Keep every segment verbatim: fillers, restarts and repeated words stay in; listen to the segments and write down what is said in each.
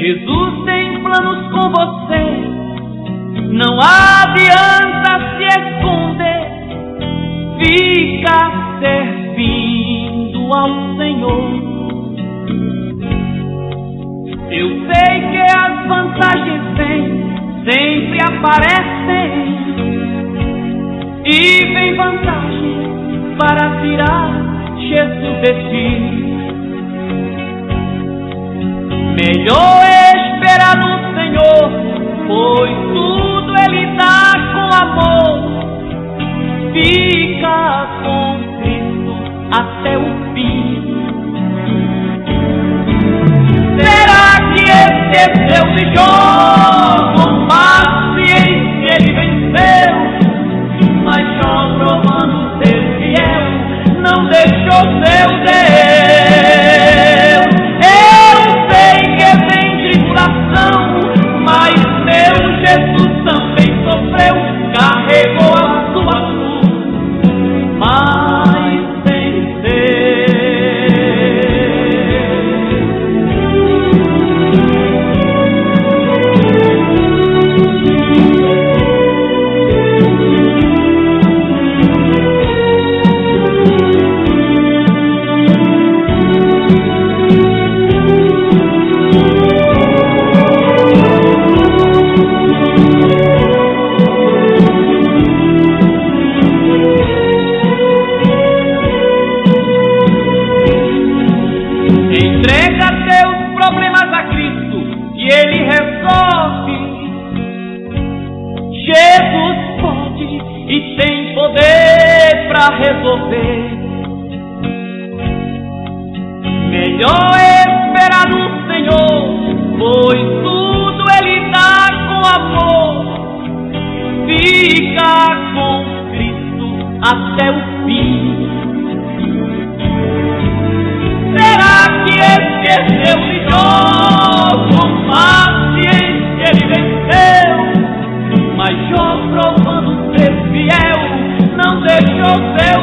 Jesus tem planos com você, não adianta se esconder. Fica servindo ao Senhor. Eu sei que as vantagens vêm, sempre aparecem, e vem vantagem para tirar Jesus de ti. Melhor esperar no Senhor, pois tudo Ele dá com amor. Fica com Cristo até o fim. Será que esse é Deus de Jó? Com paciência Ele venceu, mas Jó, provando ser fiel, não deixou seu Deus. Eu sei que vem tribulação, mas meu Jesus também sofreu, carregou a sua cruz, mas venceu. Entrega teus problemas a Cristo e Ele resolve. Jesus pode e tem poder para resolver. Melhor esperar no Senhor, pois tudo Ele dá com amor. Fica com Cristo até o fim. Será que esse é Deus de Jó? Com paciência Ele venceu, mas Jó, provando ser fiel, não deixou seu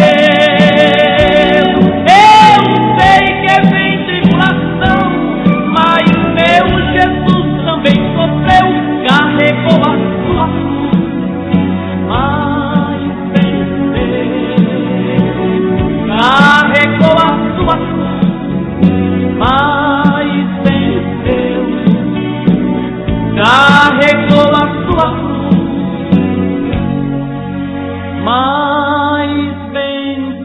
Deus. Eu sei que vem tribulação, mas meu Jesus também sofreu, carregou a sua cruz, mas venceu. Carregou a sua cruz, mas venceu. Carregou a sua cruz, mas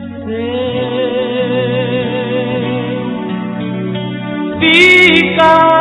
venceu. Fica